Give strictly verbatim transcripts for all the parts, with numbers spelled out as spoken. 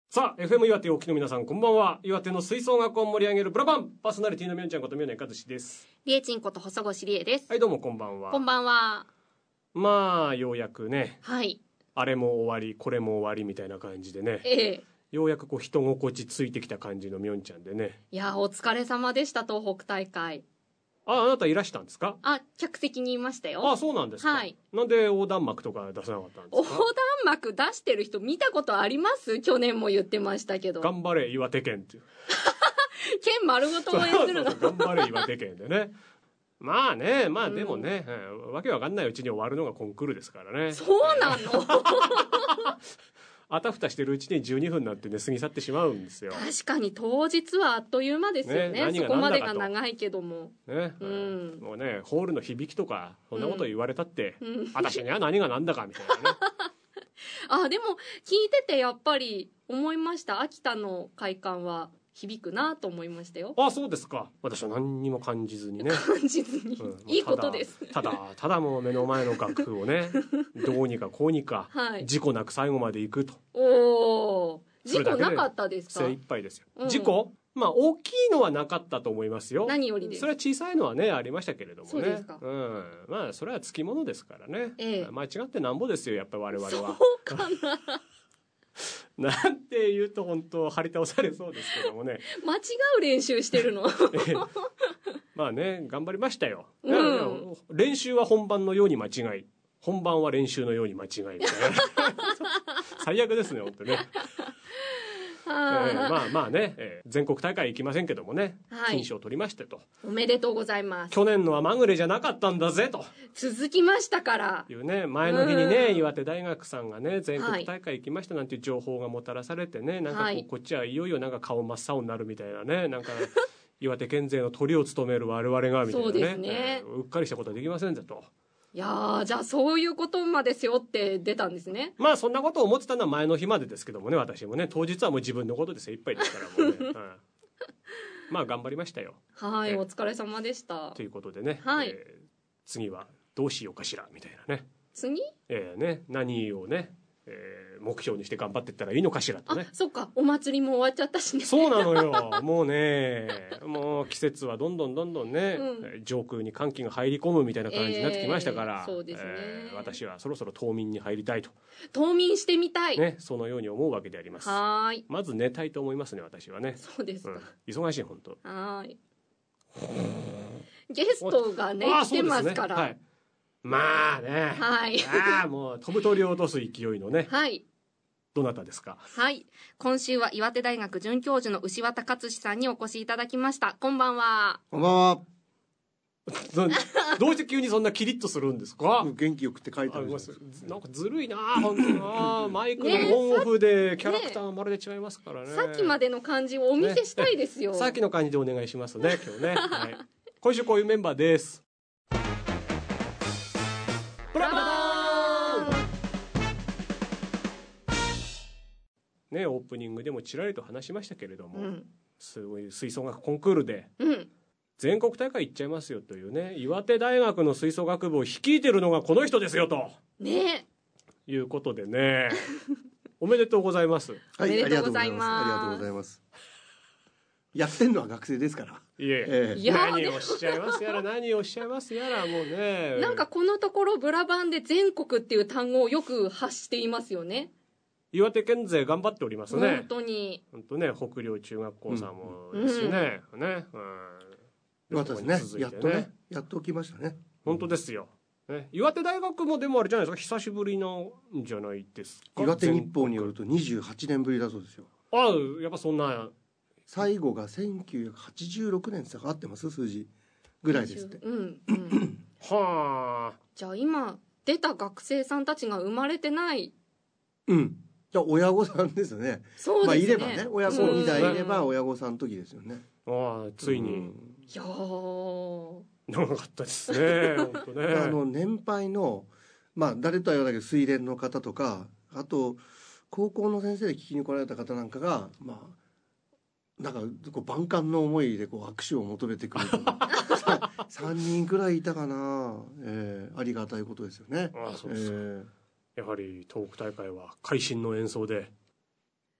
さあ エフエム 岩手お聞きの皆さんこんばんは。岩手の吹奏楽を盛り上げるブラバンパーソナリティのみおんちゃんことみおねかずしです。 りえちんこと細越りえです。 はいどうもこんばんは。 こんばんは。 まあようやくね、 はい、 あれも終わりこれも終わりみたいな感じでね、 ええ、 ようやくこう人心地ついてきた感じのみおんちゃんでね。 いやお疲れ様でした。東北大会。 あ、あなたいらしたんですか？ あ、客席にいましたよ。 あ、そうなんですか。 はい。 なんで横断幕とか出さなかったんですか？ 横断幕出してる人見たことあります？去年も言ってましたけど。 頑張れ岩手県っていう県丸ごと応援するの。 そうそうそう頑張れ岩手県でね。まあね、まあでもね、うん、わけわかんないうちに終わるのがコンクールですからね。 そうなの？ あたふたしてるうちにじゅうにふんなんてね過ぎ去ってしまうんですよ。 確かに当日はあっという間ですよね。 ね、 そこまでが長いけども。 ね、 うん、 もうねホールの響きとかそんなこと言われたって、 うん、 私には何が何だかみたいなね。 あ、でも聞いててやっぱり思いました。秋田の会館は響くなと思いましたよ。 あ、そうですか。私は何にも感じずにね。 感じずに、うん、いいことです。 ただただただもう目の前の楽譜をねどうにかこうにか、はい、事故なく最後まで行くと。 おお、事故なかったですか？ 精一杯ですよ、うん、事故まあ大きいのはなかったと思いますよ。 何よりです。 それは小さいのはねありましたけれどもね。 そうですか。 うん、まあそれはつきものですからね、 ええ、 間違ってなんぼですよやっぱり我々は。 そうかななんて言うと本当張り倒されそうですけどもね。 間違う練習してるの。 まあね頑張りましたよ、 うん、 練習は本番のように間違い、本番は練習のように間違いみたいな最悪ですね本当ね。えー、まあまあね、えー、全国大会行きませんけどもね、はい、金賞取りましてと。 おめでとうございます。 去年のはまぐれじゃなかったんだぜと続きましたからいうね、前の日にね岩手大学さんがね全国大会行きましたなんていう情報がもたらされてね、なんかこう、はい、こっちはいよいよなんか顔真っ青になるみたいなね、なんか岩手県勢のトリを務める我々がみたいなね、そうですね、えー、うっかりしたことはできませんぜと。 いやー、じゃあそういうことまで背負って出たんですね。 まあそんなことを思ってたのは前の日までですけどもね、私もね当日はもう自分のことで精一杯ですからもうね、うん、まあ頑張りましたよ。 はい、お疲れ様でした。 ということでね、 はい、 えー、次はどうしようかしらみたいなね。 次？ えーね、何をね、えー、目標にして頑張っていったらいいのかしらとね。 あ、そっか、お祭りも終わっちゃったしね。 そうなのよ。もうね、もう季節はどんどんどんどんね、うん、上空に寒気が入り込むみたいな感じになってきましたから、 えー、そうですね、 えー、私はそろそろ冬眠に入りたいと。 冬眠してみたい。 ね、そのように思うわけであります。 はい。 まず寝たいと思いますね、私はね。 そうですか。うん、 忙しい本当。 はい。ゲストがね来てますから。はい。 まあね、 はい、 ああもう飛ぶ鳥を落とす勢いのね、 はい、 どなたですか？ はい、今週は岩手大学准教授の牛綿勝さんにお越しいただきました。こんばんは。 こんばんは。 どうして急にそんなキリッとするんですか？ 元気よくって書いてある。 なんかずるいな本当な。マイクのオンオフでキャラクターがまるで違いますからね。 さっきまでの感じをお見せしたいですよ。 ね、さっきの感じでお願いしますね今日ね。はい、今週こういうメンバーです。ブラボーね、オープニングでもちらりと話しましたけれども、うん、すごい吹奏楽コンクールで、うん、全国大会行っちゃいますよというね、岩手大学の吹奏楽部を率いてるのがこの人ですよと、 ね、 いうことでねおめでとうございます。 はい、ありがとうございます。 ありがとうございます。やってんのは学生ですから。 いえ、ええ、何をおっしゃいますやら何をおっしゃいますやらもうね。 なんかこのところブラバンで全国っていう単語をよく発していますよね。 岩手県勢頑張っておりますね。 本当に。 本当ね、北陵中学校さんもですしね、うん、ね、うん、 よかったですね。やっとね、やっと起きましたね。 本当ですよ。ね、岩手大学もでもあれじゃないですか、久しぶりなんじゃないですか。 岩手日報によるとにじゅうはちねんぶりだそうですよ。 ああ、やっぱそんな。 最後がせんきゅうひゃくはちじゅうろくねんって合ってます数字ぐらいですって。 うんうん、 はあ。 じゃあ今出た学生さんたちが生まれてない。 うん。じゃあ親御さんですよね。 そうですね。まあいればね、親子に代いれば親御さんの時ですよね。 ああ、ついに。うん、 いやー。 長かったですね。本当ね。 あの年配のまあ誰とは言わないけど水蓮の方とか、あと高校の先生で聞きに来られた方なんかがまあ。なんかこう万感の思いでこう握手を求めてくるさんにんくらいいたかな、えー、ありがたいことですよね。 ああ、そうですか、えー、やはり東北大会は会心の演奏で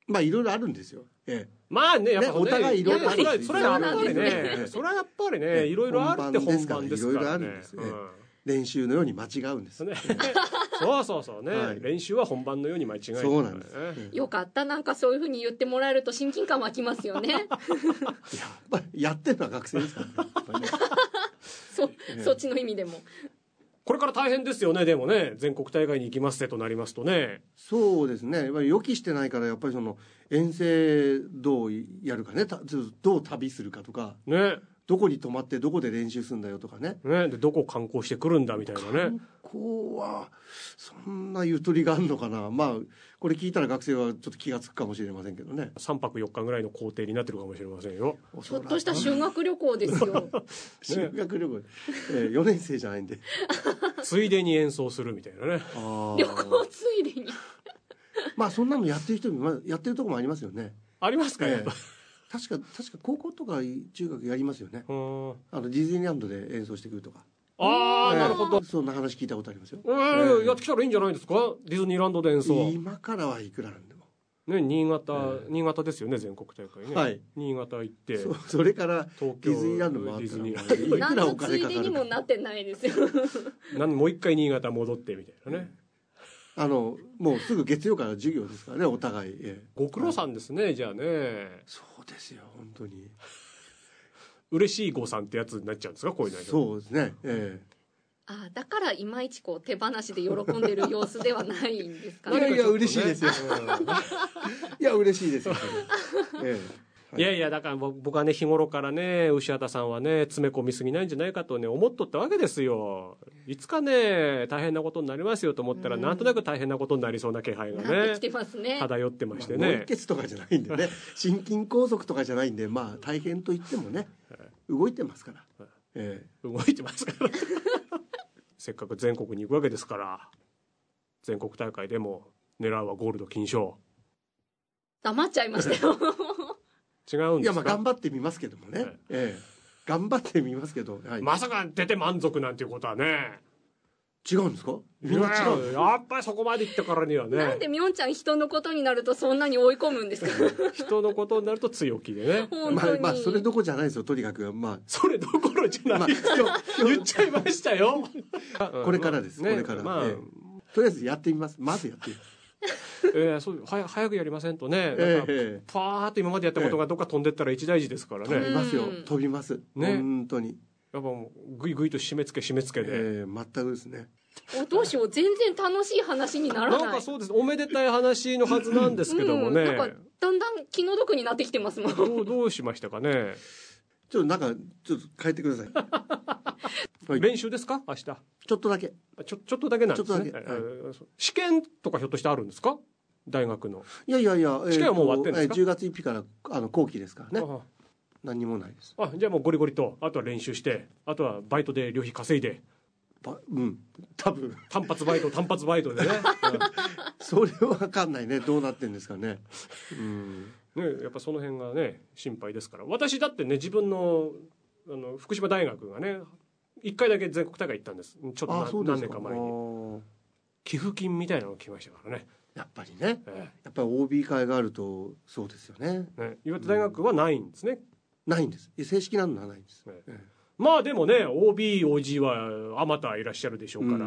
まあいろいろあるんですよ、ええ、 まあねやっぱ、ね、 お互いいろいろあるんです。 それはやっぱりねそれはやっぱりねいろいろあるって本番ですからね。いろいろあるんです、 うん、練習のように間違うんですね。 そうそうそうね、はい、練習は本番のように間違える、ね、 そうなんです、 うん、よかった。なんかそういうふうに言ってもらえると親近感湧きますよね。やっぱやってるのは学生ですからね。 そ, そっちの意味でもこれから大変ですよね。でもね全国大会に行きますってとなりますとね。 そうですね、やっぱり予期してないからやっぱりその遠征どうやるかね、どう旅するかとかね、 どこに泊まってどこで練習するんだよとかね、 ねでどこ観光してくるんだみたいなね。 観光はそんなゆとりがあるのかな。まあこれ聞いたら学生はちょっと気がつくかもしれませんけどね。 さんぱくよっかぐらいの行程になってるかもしれませんよ。 ちょっとした修学旅行ですよ。 修学旅行、えー、よねん生じゃないんでついでに演奏するみたいなね。 あ旅行ついでにまあそんなのやってる人もやってるところもありますよね。 ありますか、えー、やっぱ確か確か高校とか中学やりますよね。あのディズニーランドで演奏してくるとか。 ああ、えー、なるほど。 そんな話聞いたことありますよ。 えーえー、やってきたらいいんじゃないですか。ディズニーランドで演奏。 今からはいくらなんでも。 ね、新潟、えー、新潟ですよね全国大会ね。はい。新潟行って。 そ, それから東京ディズニーランドもあったらいくらお金かかるか。 何のついでにもなってないですよ。 なんもう一回新潟戻ってみたいなね。 あのもうすぐ月曜から授業ですからねお互い。えー、ご苦労さんですね、はい、じゃあね。 そうですよ本当に。 嬉しい誤算ってやつになっちゃうんですかこういうの。 そうですね。えーあだからいまいちこう手放しで喜んでる様子ではないんですかね。 いやいや嬉しいですよ。いや嬉しいですよ。ええ、はい、いやいやだから僕はね日頃からね牛畑さんはね詰め込みすぎないんじゃないかとね思っとったわけですよ。いつかね大変なことになりますよと思ったら、うん、なんとなく大変なことになりそうな気配がね漂ってましてね。 脳血とかじゃないんでね心筋梗塞とかじゃないんでまあ大変と言ってもね動いてますから、 ええ、動いてますからせっかく全国に行くわけですから全国大会でも狙うはゴールド金賞。 黙っちゃいましたよ。 違うんですか。 いやまあ頑張ってみますけどもね、ええええ、頑張ってみますけど、はい、 まさか出て満足なんていうことはね。 違うんですか。みんな違う。 やっぱりそこまで行ったからにはね。 なんでみょんちゃん人のことになるとそんなに追い込むんですか。 人のことになると強気でね。 まあまあそれどころじゃないですよ。とにかくまあそれどころじゃないですよ、まあ、言っちゃいましたよ。 これからです、ね、これから、まあええ、とりあえずやってみます。まずやってみます。 えー、そうは早くやりませんとね、なんかパーッと今までやったことがどっか飛んでったら一大事ですからね。 飛びますよ、飛びます、ね、本当にやっぱもうグイグイと締め付け締め付けで、 えー、全くですね。 おどうしよう全然楽しい話にならない。 なんかそうですおめでたい話のはずなんですけどもね、うん、 なんかだんだん気の毒になってきてますもん。 どう、どうしましたかね。 ちょっとなんかちょっと変えてください。 はい、練習ですか明日。ちょっとだけちょちょっとだけなんですね。 ちょっとだけ、はい、 試験とかひょっとしてあるんですか大学の。 いやいやいや、 試験はもう終わってるんですか。 じゅうがつついたちからあの後期ですからね。ああ何にもないです。 あじゃあもうゴリゴリとあとは練習してあとはバイトで旅費稼いで。 うん多分単発バイト単発バイトでね。 それは分かんないねどうなってんですかね。うんねやっぱその辺がね心配ですから。私だってね自分のあの福島大学がねいっかいだけ全国大会行ったんです。ちょっと何年か前に寄付金みたいなのが来ましたからね。 やっぱりね、ええ、やっぱり オービー 会があるとそうですよね。 ね岩手大学はないんですね。 うん、ないんです。正式なのはないんです。ねええ、 まあでもね オービー、オージー はあまたいらっしゃるでしょうから、うん、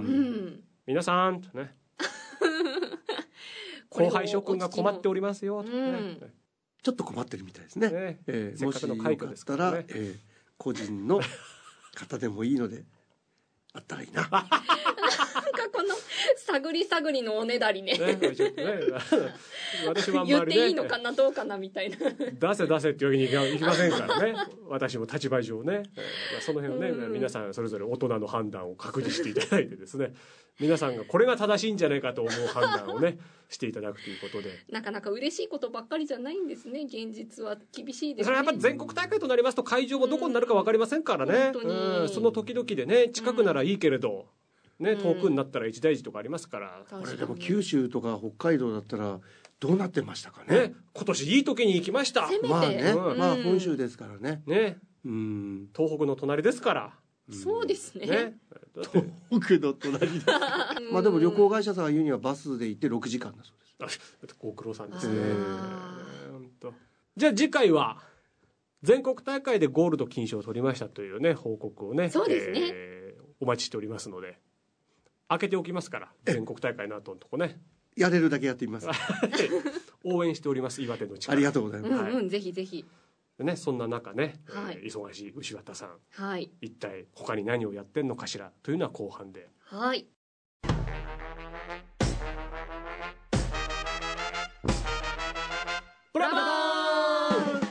皆さんとね後輩諸君が困っておりますよと、ねうん、 ちょっと困ってるみたいですね。ねえー、せっかくの快挙ですからね、もしよかったら、えー、個人の方でもいいのであったらいいな。なんかこの探り探りのおねだりね。ねちょっとね私はあんまり、ね、 言っていいのかなどうかなみたいな。 出せ出せっていうわけにいきませんからね。私も立場上ね、えー、その辺をね、うん、皆さんそれぞれ大人の判断を確認していただいてですね、皆さんがこれが正しいんじゃないかと思う判断をねしていただくということで。 なかなか嬉しいことばっかりじゃないんですね。現実は厳しいですね。 それはやっぱ全国大会となりますと会場もどこになるか分かりませんからね、うんうん、その時々でね近くならいいけれど、うんね、遠くになったら一大事とかありますから、 これでも九州とか北海道だったらどうなってましたかね。 ね今年いい時に行きました。 まあね、うん、まあ本州ですからね。 ねうん東北の隣ですから。 そうですね。 ね東北の隣です。まあでも旅行会社さんが言うにはバスで行ってろくじかんだそうです。 ご苦労さんですね。 あじゃあ次回は全国大会でゴールド金賞を取りましたというね報告をね、 そうですね、 えーお待ちしておりますので、開けておきますから、全国大会の後のとこねやれるだけやってみます。 応援しております、岩手の力。 ありがとうございます。 うんうん、ぜひぜひ。 ね、そんな中ね、 はいえー忙しい牛綿さん、 はい、 一体他に何をやってんのかしらというのは後半で。 はい。 ブラボー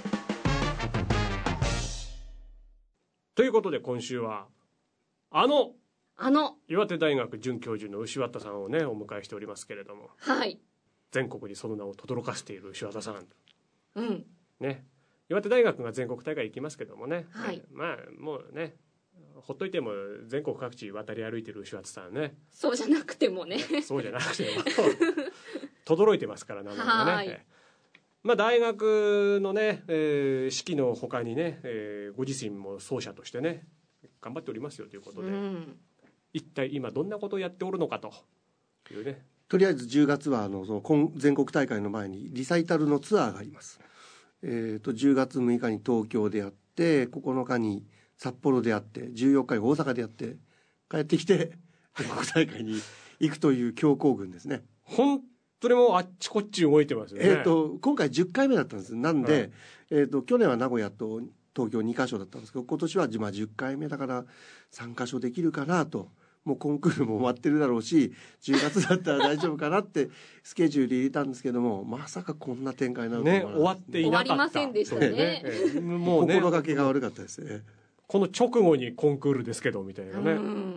ということで今週はあのあの岩手大学准教授の牛綿さんをねお迎えしておりますけれども、 はい、 全国にその名を轟かせている牛綿さん、 うんね、岩手大学が全国大会行きますけどもね、 はい、 まあもうねほっといても全国各地渡り歩いてる牛綿さんね、 そうじゃなくてもねそうじゃなくても轟いてますから名前がね。 はい、 まあ、大学のね、えー、式のほかにね、えー、ご自身も奏者としてね頑張っておりますよということで、うん、一体今どんなことをやっておるのかというね。 とりあえずじゅうがつはあのその今全国大会の前にリサイタルのツアーがあります。えー、とじゅうがつむいかに東京でやってここのかに札幌でやってじゅうよっかに大阪でやって帰ってきて全国大会に行くという強行軍ですね。 本それもあっちこっち動いてますよね。 えー、と今回じゅっかいめだったんです。なんで、はい、えー、と去年は名古屋と東京にかしょだったんですけど今年はまあじゅっかいめだからさんかしょできるかなと。もうコンクールも終わってるだろうしじゅうがつだったら大丈夫かなってスケジュール入れたんですけどもまさかこんな展開になるとね、終わっていなかった。 終わりませんでしたね。 ねえもうね心がけが悪かったですね。 この直後にコンクールですけどみたいなね、うん、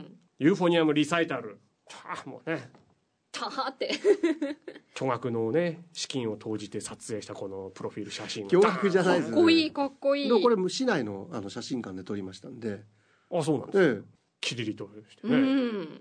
ユーフォニアムリサイタルあもうねたーって巨額のね資金を投じて撮影したこのプロフィール写真巨額じゃないですね。 かっこいいかっこいい。 これ市内のあの写真館で撮りましたんで。 あそうなんです、 ええ、 キリリとしてね、うん、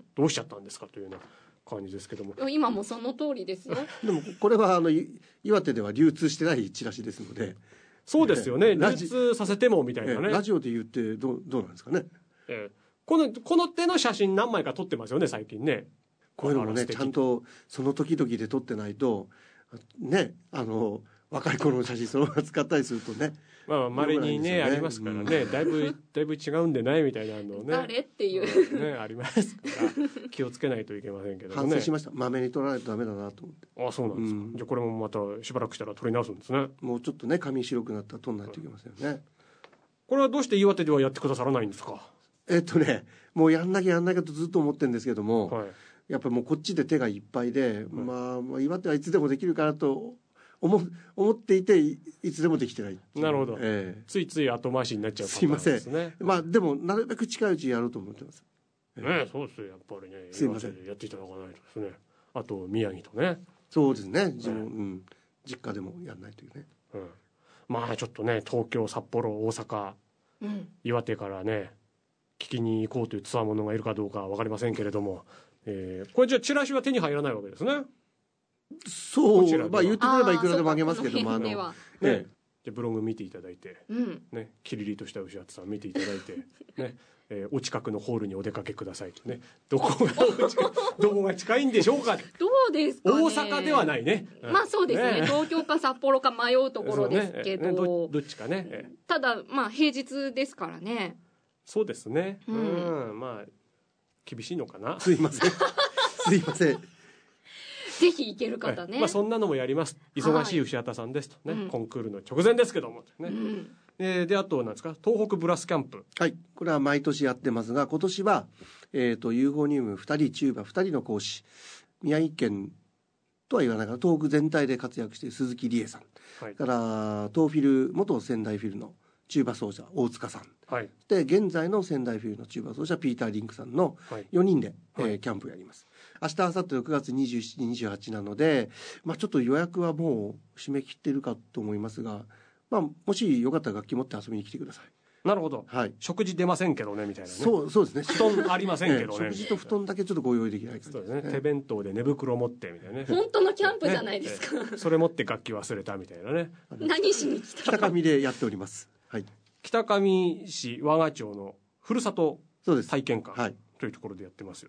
どうしちゃったんですかというような感じですけども今もその通りですよ。 でもこれはあの岩手では流通してないチラシですので。 そうですよね、流通させてもみたいなね、 ラジオで言ってどう、どうなんですかね、 ええ、このこの手の写真何枚か撮ってますよね最近ね。 こういうのもねちゃんとその時々で撮ってないとねあの若い頃の写真そのまま使ったりするとねまあ稀にねありますからね、うん、だいぶだいぶ違うんでないみたいなのをね誰っていう、 うん、ねありますから気をつけないといけませんけどね。 反省しました。まめに撮らないとダメだなと思って。 あそうなんですか、うん、じゃあこれもまたしばらくしたら撮り直すんですね。 もうちょっとね髪白くなったら撮んないといけませんよね、うん、 これはどうして岩手ではやってくださらないんですか。 えっとねもうやんなきゃやんなきゃとずっと思ってるんですけども、はい、やっぱりもうこっちで手がいっぱいで、うん、まあ、まあ岩手はいつでもできるかなと思思っていて い, いつでもできてない。 なるほど、 えー、 ついつい後回しになっちゃうパターンですね。 すいません、まあでもなるべく近いうちにやろうと思ってます、 えー、ねそうですよやっぱりね。 すいませんやっていただかないとですね。あと宮城とね。 そうですね自分、うん、実家でもやんないというね、 うん、まあちょっとね東京札幌大阪、うん、岩手からね聞きに行こうというツアーものがいるかどうかは分かりませんけれども、えー、これじゃあチラシは手に入らないわけですね。 そうまあ言ってくればいくらでもあげますけどもあのね、 ね、じゃブログ見ていただいて、うんね、キリリとした牛畑さん見ていただいて、ねえー、お近くのホールにお出かけくださいとね。どこがどこが近いんでしょうか。 どうですかね。 大阪ではないね。 まあそうですね。ね東京か札幌か迷うところですけど、ねね、 ど, どっちかね。 ただまあ平日ですからね。 そうですね。うん、うん、まあ厳しいのかな。 すいません。すいません。 ぜひ行ける方ね、 まあ、そんなのもやります。忙しい牛畑さんですとね、はい、コンクールの直前ですけども、ねうんえー、であとなんですか東北ブラスキャンプ。 はいこれは毎年やってますが今年は、えー、とユーフォニウムふたりチューバふたりの講師宮城県とは言わないから東北全体で活躍している鈴木理恵さん、はい、から東フィル元仙台フィルのチューバ奏者大塚さん、はい、で現在の仙台フィルのチューバ奏者ピーター・リンクさんのよにんで、はいえー、キャンプやります。明日明後日ろくがつにじゅうしち、にじゅうはちなので、まあ、ちょっと予約はもう締め切ってるかと思いますが、まあ、もしよかったら楽器持って遊びに来てください。 なるほど、 はい、 食事出ませんけどねみたいなね。 そうそうですね布団ありませんけどね、 食事と布団だけちょっとご用意できないか、 そうですね、手弁当で寝袋持ってみたいなね。 本当のキャンプじゃないですか、 ね、それ持って楽器忘れたみたいなね。 何しに来た。 北上でやっております、はい、 北上市和賀町のふるさと体験館というところでやってますよと。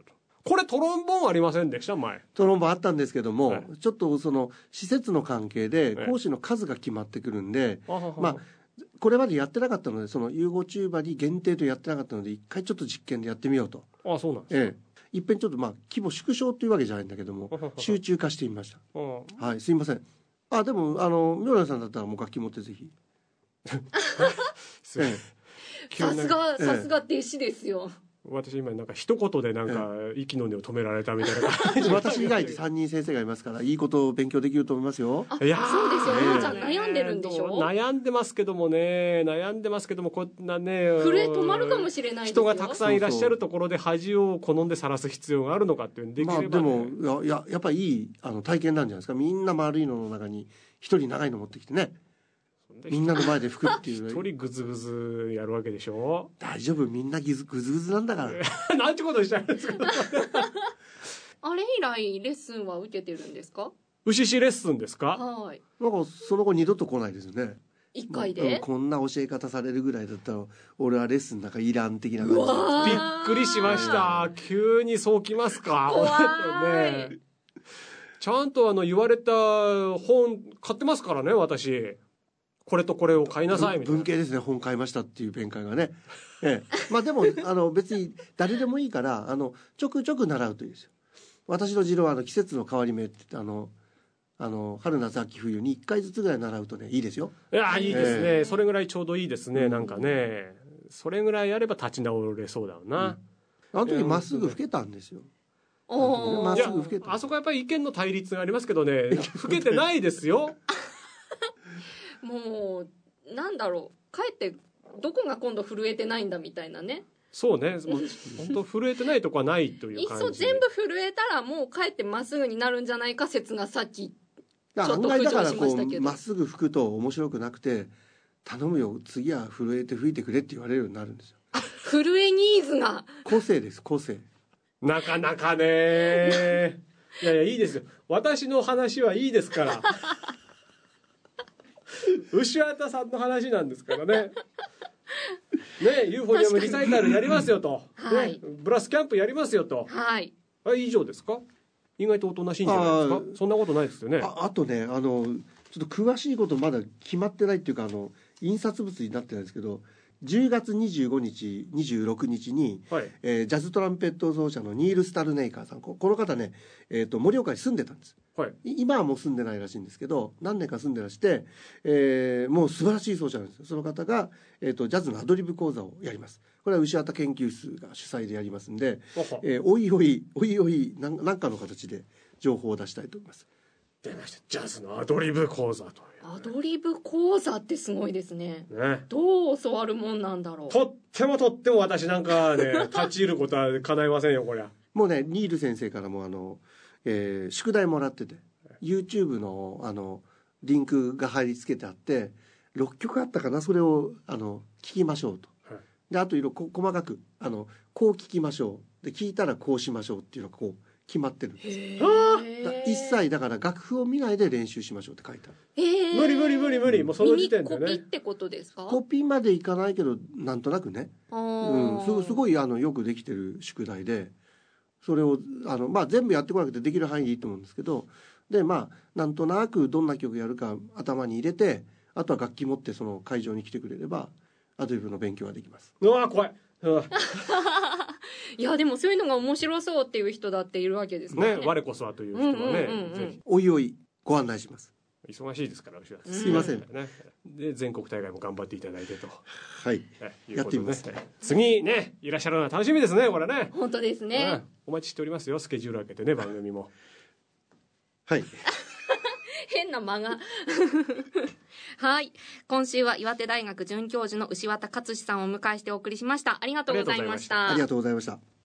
これトロンボーンありませんでした前？ トロンボーンあったんですけども、 はいちょっとその施設の関係ではい講師の数が決まってくるんで、 あははまあこれまでやってなかったので、そのユーゴチューバに限定とやってなかったので、一回ちょっと実験でやってみようと。 あそうなんですええ。いっぺんちょっとまあ規模縮小というわけじゃないんだけども、集中化してみました。 うんはい、すいません。あ、でもあの妙蓮さんだったらもう楽器持ってぜひ。 すいませんえ急にさすがええさすが弟子ですよ。 私今なんか一言でなんか息の根を止められたみたいな感じ。 私以外でさんにん先生がいますから、いいことを勉強できると思いますよ。 あいやーそうですよ。 ねえなおちゃん悩んでるんでしょ。 悩んでますけどもね悩んでますけどもこんなね震え止まるかもしれないですよ。 人がたくさんいらっしゃるところで恥を好んで晒す必要があるのかっていうできまあれば、 でねもいやいややっぱりいいあの体験なんじゃないですか。みんな丸いのの中に一人長いの持ってきてね、みんなの前で吹くってい一う。 人グズグズやるわけでしょ。 大丈夫、みんなギズグズグズなんだから。 なんてことしちゃうんですか。 あれ以来レッスンは受けてるんですか？ 牛しレッスンですか。 はい。 なんかその後二度と来ないですよね。 一回うんで。 こんな教え方されるぐらいだったら俺はレッスンなんかいらん的な感うわじ。 びっくりしました。急にそうきますか。 怖いねちゃんとあの言われた本買ってますからね私。これとこれを買いなさいみたいな。 文系ですね、本買いましたっていう弁解がね。ええ、まあでもあの別に誰でもいいからあのちょくちょく習うといいですよ。私の持論はあの季節の変わり目って言ってあのあの春夏秋冬にいっかいずつぐらい習うとねいいですよ。 いやいいですね、 えそれぐらいちょうどいいですね、なんかねそれぐらいやれば立ち直れそうだよな、 あの時まっすぐ老けたんですよ。 おーまっいやすぐ老けた。 あそこはやっぱり意見の対立がありますけどね老けてないですよ。 もうなんだろう。かえってどこが今度震えてないんだみたいなね。 そうねもう本当震えてないとこはないといいうっそ感じ全部震えたらもうかえってまっすぐになるんじゃないか説がさっき。 だからちょっと案外だからこ浮上しましたけどうまっすぐ吹くと面白くなくて、頼むよ次は震えて吹いてくれって言われるようになるんですよ。 震えニーズが。 個性です、個性。 なかなかねいやいやいいですよ私の話はいいですから牛畑さんの話なんですからね。ね、ユーフォニアムリサイタルやりますよと、 はいね、ブラスキャンプやりますよと、 はい。 はい以上ですか。意外とおとなしいんじゃないですかあーそんなことないですよね。 ああとねあのちょっと詳しいことまだ決まってないっていうかあの印刷物になってないんですけど、じゅうがつにじゅうごにちにじゅうろくにちに、 はいえージャズトランペット奏者のニール・スタルネイカーさん、ここの方ね、えー、と盛岡に住んでたんです。 はいい今はもう住んでないらしいんですけど、何年か住んでらして、えーもう素晴らしい奏者なんですよ。その方が、えー、とジャズのアドリブ講座をやります。これは牛畑研究室が主催でやりますんで、 ほほえーおいおいおいおいなんなんかの形で情報を出したいと思います。 出ましたジャズのアドリブ講座とアドリブ講座ってすごいですね。 いうね。 どう教わるもんなんだろう。 とってもとっても私なんかね立ち入ることは叶いませんよこりゃ。 もうねニール先生からもあの、えー宿題もらってて YouTube のあのリンクが貼り付けてあってろっきょくあったかな、それをあの聞きましょうと。 はいであといろいろこ細かくあのこう聞きましょうで聞いたらこうしましょうっていうのがこう決まってるんです。 へだー一切だから楽譜を見ないで練習しましょうって書いてある。 へー無理無理無理無理もうその時点で耳コピっね。 てことですか？ コピーまでいかないけどなんとなくね、 あうん、 ーすすごいあのよくできてる宿題で、それをあの、まあ、全部やってこなくてできる範囲でいいと思うんですけど、でまあなんとなくどんな曲やるか頭に入れて、あとは楽器持ってその会場に来てくれればアドリブの勉強ができます。 うわ怖い。うわいやでもそういうのが面白そうっていう人だっているわけですからねね。 我こそはという人はね、 うんうんうんうんぜひおいおいご案内します。 忙しいですから牛田さんすいませんね、で全国大会も頑張っていただいてと、 はい、 えいうことでやってみますね次ねいらっしゃるのは楽しみですねこれね。 本当ですね。 うんお待ちしておりますよスケジュール開けてね番組も。 はい変な間がはい今週は岩手大学准教授の牛綿克史さんをお迎えしてお送りしました。ありがとうございました。 ありがとうございました。